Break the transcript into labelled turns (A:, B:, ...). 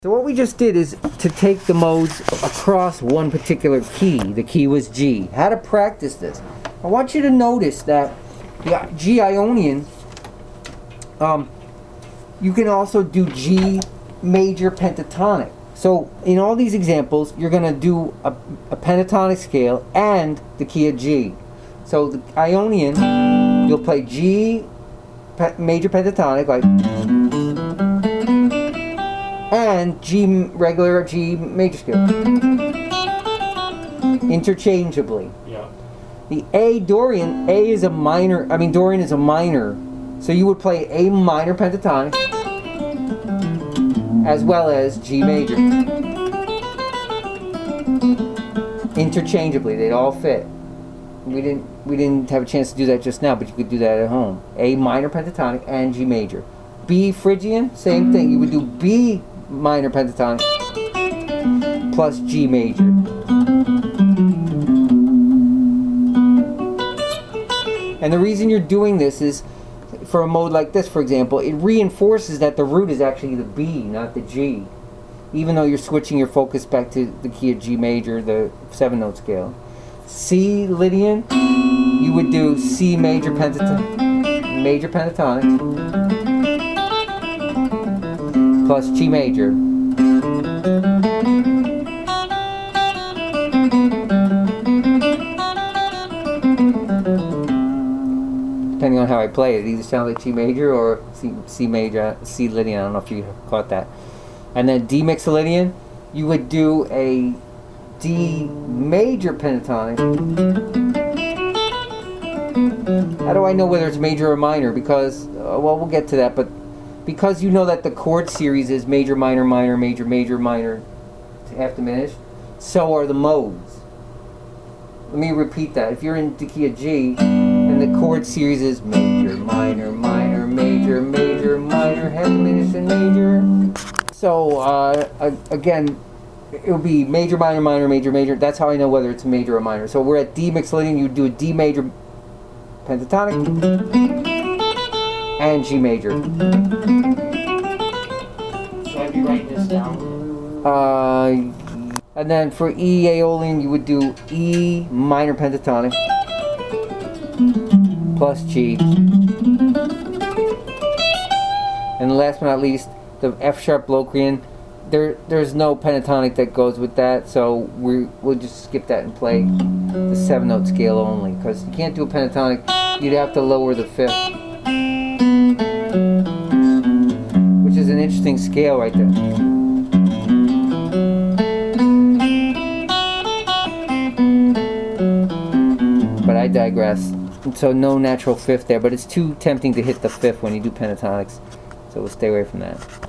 A: So what we just did is to take the modes across one particular key. The key was G. How to practice this? I want you to notice that the G Ionian, you can also do G major pentatonic. So in all these examples, you're going to do a pentatonic scale and the key of G. So the Ionian, you'll play G major pentatonic, like, and G regular G major scale, interchangeably.
B: Yeah.
A: The A Dorian, A is a minor, Dorian is a minor, so you would play A minor pentatonic as well as G major. Interchangeably, they'd all fit. We didn't have a chance to do that just now, but you could do that at home. A minor pentatonic and G major. B Phrygian, same thing. You would do B minor pentatonic plus G major. And the reason you're doing this is, for a mode like this, for example, it reinforces that the root is actually the B, not the G. Even though you're switching your focus back to the key of G major, the 7-note scale. C Lydian, you would do C major pentatonic plus G major. Depending on how I play it, either sounds like G major or C major, C Lydian. I don't know if you caught that. And then D Mixolydian, you would do a D major pentatonic. How do I know whether it's major or minor? Because, well, we'll get to that, but because you know that the chord series is major, minor, minor, major, major, minor, half diminished, so are the modes. Let me repeat that. If you're in the key of G, and the chord series is major, minor, minor, major, major, minor, half diminished, and major. So, again, it would be major, minor, minor, major, major. That's how I know whether it's major or minor. So we're at D Mixolydian, you would do a D major pentatonic and G major.
B: Should I be writing this down?
A: And then for E Aeolian, you would do E minor pentatonic plus G. And last but not least, the F sharp Locrian. There's no pentatonic that goes with that, so we'll just skip that and play the 7-note scale only, because you can't do a pentatonic. You'd have to lower the 5th, which is an interesting scale right there. But I digress. So no natural 5th there, but it's too tempting to hit the 5th when you do pentatonics, so we'll stay away from that.